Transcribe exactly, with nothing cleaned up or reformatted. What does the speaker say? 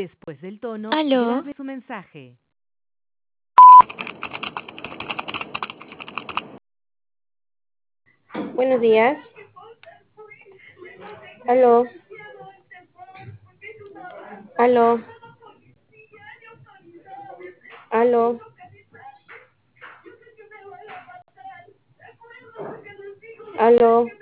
Después del tono, ¿Aló? grabe su mensaje. Buenos días. Aló. Aló. Aló. Aló.